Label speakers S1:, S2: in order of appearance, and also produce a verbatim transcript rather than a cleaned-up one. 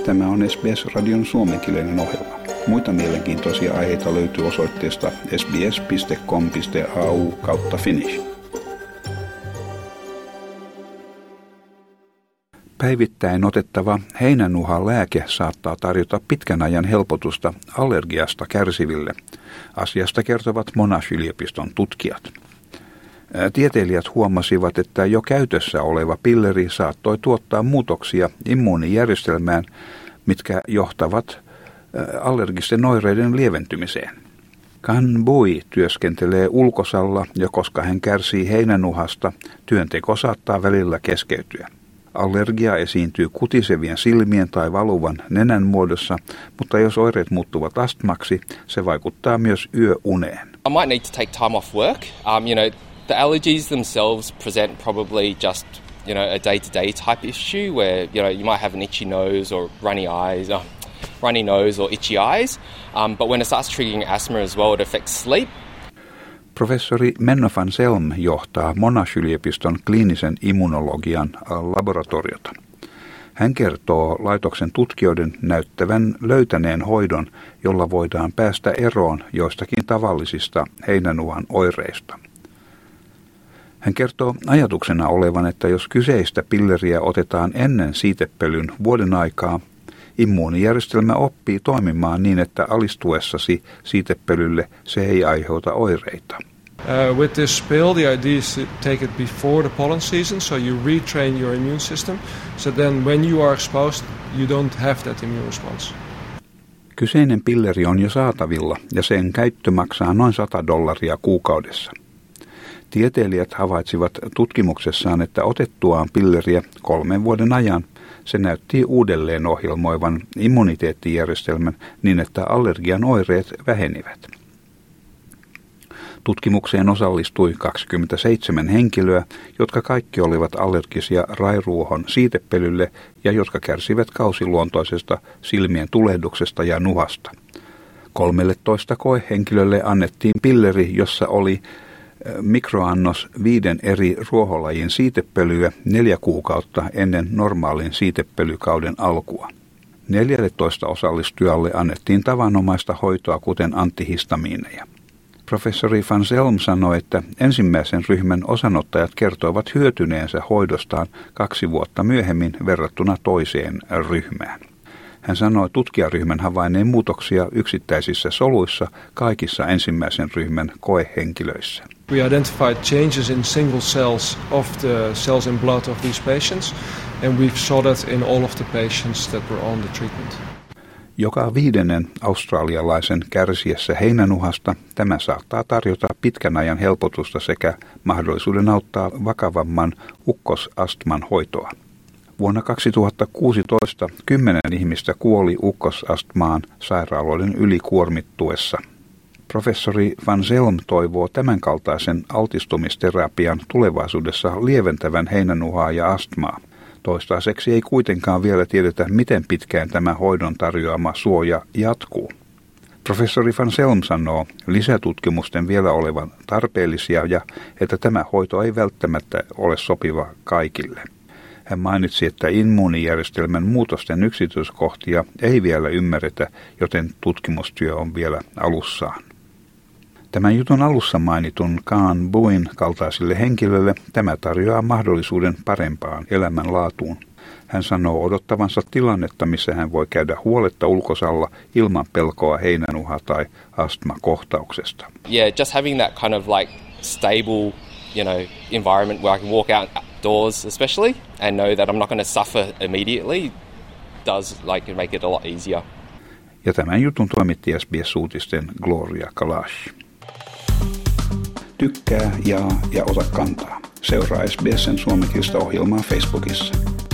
S1: Tämä on S B S-radion suomenkielinen ohjelma. Muita mielenkiintoisia aiheita löytyy osoitteesta sbs piste com piste a u kautta finnish. Päivittäin otettava heinänuhan lääke saattaa tarjota pitkän ajan helpotusta allergiasta kärsiville. Asiasta kertovat Monash-yliopiston tutkijat. Tieteilijät huomasivat, että jo käytössä oleva pilleri saattoi tuottaa muutoksia immuunijärjestelmään, mitkä johtavat allergisten oireiden lieventymiseen. Kan Bui työskentelee ulkosalla ja koska hän kärsii heinänuhasta, työnteko saattaa välillä keskeytyä. Allergia esiintyy kutisevien silmien tai valuvan nenän muodossa, mutta jos oireet muuttuvat astmaksi, se vaikuttaa myös yöuneen.
S2: I might need to take time off work. Um, you know, the allergies themselves present probably just, you know, a day-to-day type issue where, you know, you might have an itchy nose or runny eyes, uh, runny nose or itchy eyes. Um, but when it starts triggering asthma as well, it affects sleep.
S1: Professori Menno van Zelm johtaa Monash-yliopiston kliinisen immunologian laboratoriota. Hän kertoo laitoksen tutkijoiden näyttävän löytäneen hoidon, jolla voidaan päästä eroon joistakin tavallisista heinänuhan oireista. Hän kertoo ajatuksena olevan, että jos kyseistä pilleriä otetaan ennen siitepölyn vuoden aikaa, immuunijärjestelmä oppii toimimaan niin, että alistuessasi siitepölylle se ei aiheuta oireita.
S3: Uh, with this pill, the idea is to take it before the pollen season, so you retrain your immune system, so then when you are exposed, you don't have that immune response.
S1: Kyseinen pilleri on jo saatavilla ja sen käyttö maksaa noin sata dollaria kuukaudessa. Tieteilijät havaitsivat tutkimuksessaan, että otettuaan pilleriä kolmen vuoden ajan se näytti uudelleen ohjelmoivan immuniteettijärjestelmän niin, että allergian oireet vähenivät. Tutkimukseen osallistui kaksikymmentäseitsemän henkilöä, jotka kaikki olivat allergisia rairuohon siitepölylle ja jotka kärsivät kausiluontoisesta silmien tulehduksesta ja nuhasta. kolmetoista koehenkilölle annettiin pilleri, jossa oli mikroannos viiden eri ruoholajin siitepölyä neljä kuukautta ennen normaalin siitepölykauden alkua. neljätoista osallistujalle annettiin tavanomaista hoitoa, kuten antihistamiineja. Professori van Zelm sanoi, että ensimmäisen ryhmän osanottajat kertoivat hyötyneensä hoidostaan kaksi vuotta myöhemmin verrattuna toiseen ryhmään. Hän sanoi tutkijaryhmän havainneen muutoksia yksittäisissä soluissa kaikissa ensimmäisen ryhmän koehenkilöissä.
S3: We identified changes in single cells of the cells in blood of these patients, and we saw that in all of the patients that were on the treatment.
S1: Joka viidennen australialaisen kärsiessä heinänuhasta tämä saattaa tarjota pitkän ajan helpotusta sekä mahdollisuuden auttaa vakavamman ukkosastman hoitoa. Vuonna kaksituhattakuusitoista kymmenen ihmistä kuoli ukkosastmaan sairaaloiden ylikuormittuessa. Professori van Zelm toivoo tämänkaltaisen altistumisterapian tulevaisuudessa lieventävän heinänuhaa ja astmaa. Toistaiseksi ei kuitenkaan vielä tiedetä, miten pitkään tämä hoidon tarjoama suoja jatkuu. Professori van Zelm sanoo lisätutkimusten vielä olevan tarpeellisia ja että tämä hoito ei välttämättä ole sopiva kaikille. Hän mainitsi, että immuunijärjestelmän muutosten yksityiskohtia ei vielä ymmärretä, joten tutkimustyö on vielä alussaan. Tämän jutun alussa mainitun Kan Buin kaltaisille henkilöille tämä tarjoaa mahdollisuuden parempaan elämänlaatuun. Hän sanoo odottavansa tilannetta, missä hän voi käydä huoletta ulkosalla ilman pelkoa heinänuha- tai astmakohtauksesta.
S2: Yeah, just having that kind of like stable, you know, environment where I can walk out outdoors especially and know that I'm not going to suffer immediately does like make it a lot easier.
S1: Ja tämän jutun toimitti S B S-uutisten Gloria Kalash. Tykkää, jaa ja ota kantaa. Seuraa S B S:n suomenkielistä ohjelmaa Facebookissa.